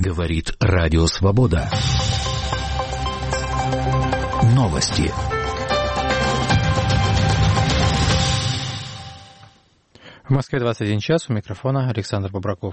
Говорит Радио Свобода. Новости. В Москве 21 час. У микрофона Александр Бобраков.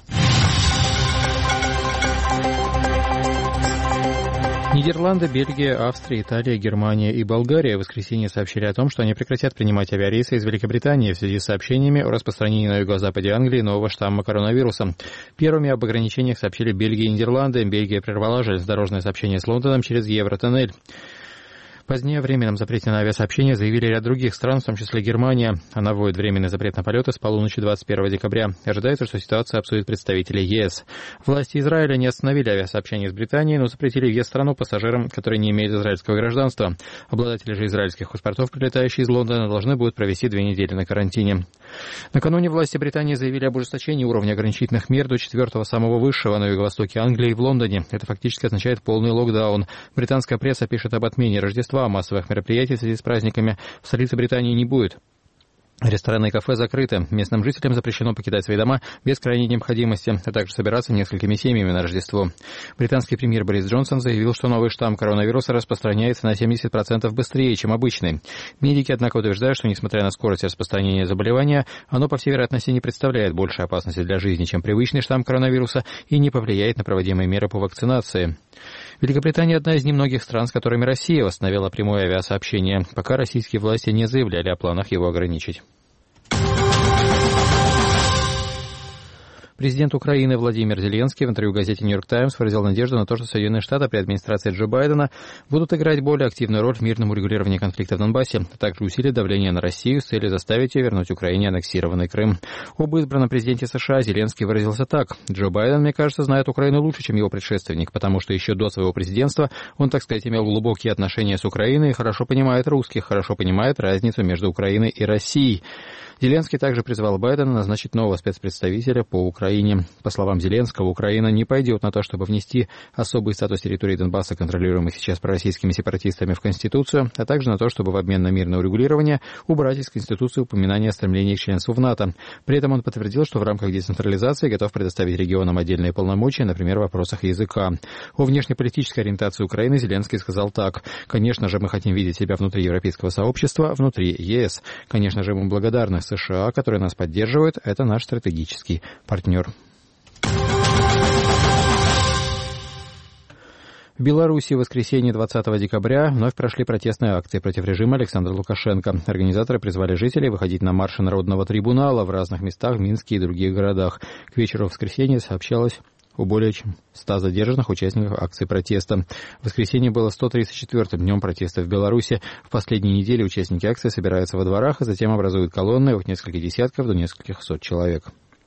Нидерланды, Бельгия, Австрия, Италия, Германия и Болгария в воскресенье сообщили о том, что они прекратят принимать авиарейсы из Великобритании в связи с сообщениями о распространении на юго-западе Англии нового штамма коронавируса. Первыми об ограничениях сообщили Бельгия и Нидерланды. Бельгия прервала железнодорожное сообщение с Лондоном через Евротоннель. Позднее о временном запрете на авиасообщение заявили ряд других стран, в том числе Германия. Она вводит временный запрет на полеты с полуночи 21 декабря. Ожидается, что ситуацию обсудят представители ЕС. Власти Израиля не остановили авиасообщение с Британией, но запретили въезд в страну пассажирам, которые не имеют израильского гражданства. Обладатели же израильских паспортов, прилетающие из Лондона, должны будут провести 2 недели на карантине. Накануне власти Британии заявили об ужесточении уровня ограничительных мер до 4-го, самого высшего, на юго-востоке Англии и в Лондоне. Это фактически означает полный локдаун. Британская пресса пишет об отмене Рождества. Массовых мероприятий в связи с праздниками в столице Британии не будет. Рестораны и кафе закрыты. Местным жителям запрещено покидать свои дома без крайней необходимости, а также собираться несколькими семьями на Рождество. Британский премьер Борис Джонсон заявил, что новый штамм коронавируса распространяется на 70% быстрее, чем обычный. Медики, однако, утверждают, что, несмотря на скорость распространения заболевания, оно, по всей вероятности, не представляет большей опасности для жизни, чем привычный штамм коронавируса, и не повлияет на проводимые меры по вакцинации. Великобритания – одна из немногих стран, с которыми Россия восстановила прямое авиасообщение, пока российские власти не заявляли о планах его ограничить. Президент Украины Владимир Зеленский в интервью газете «Нью-Йорк Таймс» выразил надежду на то, что Соединенные Штаты при администрации Джо Байдена будут играть более активную роль в мирном урегулировании конфликта в Донбассе, а также усилить давление на Россию с целью заставить ее вернуть Украине аннексированный Крым. Об избранном президенте США Зеленский выразился так: «Джо Байден, мне кажется, знает Украину лучше, чем его предшественник, потому что еще до своего президентства он, так сказать, имел глубокие отношения с Украиной и хорошо понимает русских, хорошо понимает разницу между Украиной и Россией». Зеленский также призвал Байдена назначить нового спецпредставителя по Украине. По словам Зеленского, Украина не пойдет на то, чтобы внести особый статус территории Донбасса, контролируемых сейчас пророссийскими сепаратистами, в Конституцию, а также на то, чтобы в обмен на мирное урегулирование убрать из Конституции упоминание о стремлении к членству в НАТО. При этом он подтвердил, что в рамках децентрализации готов предоставить регионам отдельные полномочия, например, в вопросах языка. О внешнеполитической ориентации Украины Зеленский сказал так: «Конечно же, мы хотим видеть себя внутри европейского сообщества, внутри ЕС. Конечно же, мы благодарны США, которые нас поддерживают. Это наш стратегический партнер». В Беларуси в воскресенье 20 декабря вновь прошли протестные акции против режима Александра Лукашенко. Организаторы призвали жителей выходить на марши Народного трибунала в разных местах в Минске и других городах. К вечеру воскресенья сообщалось о более чем 100 задержанных участников акций протеста. В воскресенье было 134-м днем протеста в Беларуси. В последние недели участники акции собираются во дворах и затем образуют колонны от нескольких десятков до нескольких сот человек.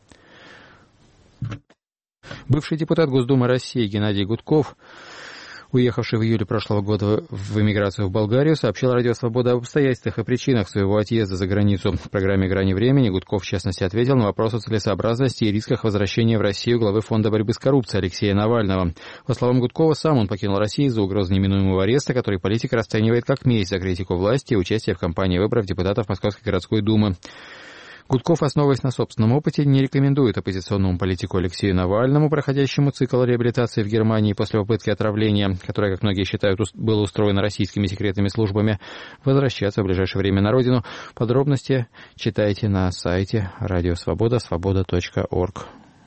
Бывший депутат Госдумы России Геннадий Гудков, уехавший в июле прошлого года в эмиграцию в Болгарию, сообщил Радио Свобода об обстоятельствах и причинах своего отъезда за границу. В программе «Грани времени» Гудков, в частности, ответил на вопрос о целесообразности и рисках возвращения в Россию главы Фонда борьбы с коррупцией Алексея Навального. По словам Гудкова, сам он покинул Россию из-за угрозы неминуемого ареста, который политик расценивает как месть за критику власти и участие в кампании выборов депутатов Московской городской думы. Гудков, основываясь на собственном опыте, не рекомендует оппозиционному политику Алексею Навальному, проходящему цикл реабилитации в Германии после попытки отравления, которая, как многие считают, была устроена российскими секретными службами, возвращаться в ближайшее время на родину. Подробности читайте на сайте Радио Свобода, svoboda.org.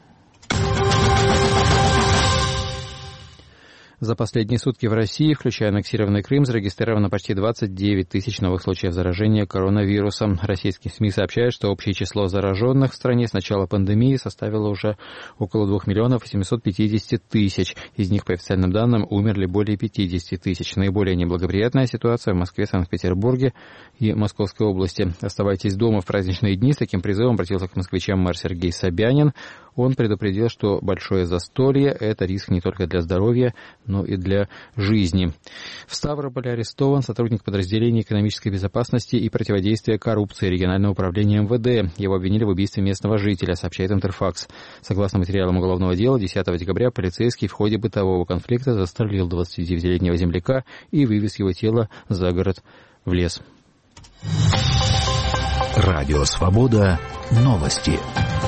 За последние сутки в России, включая аннексированный Крым, зарегистрировано почти 29 тысяч новых случаев заражения коронавирусом. Российские СМИ сообщают, что общее число зараженных в стране с начала пандемии составило уже около 2 миллионов 750 тысяч. Из них, по официальным данным, умерли более 50 тысяч. Наиболее неблагоприятная ситуация в Москве, Санкт-Петербурге и Московской области. Оставайтесь дома в праздничные дни. С таким призывом обратился к москвичам мэр Сергей Собянин. Он предупредил, что большое застолье – это риск не только для здоровья, но и для жизни. В Ставрополе арестован сотрудник подразделения экономической безопасности и противодействия коррупции регионального управления МВД. Его обвинили в убийстве местного жителя, сообщает Интерфакс. Согласно материалам уголовного дела, 10 декабря полицейский в ходе бытового конфликта застрелил 29-летнего земляка и вывез его тело за город в лес. Радио Свобода. Новости.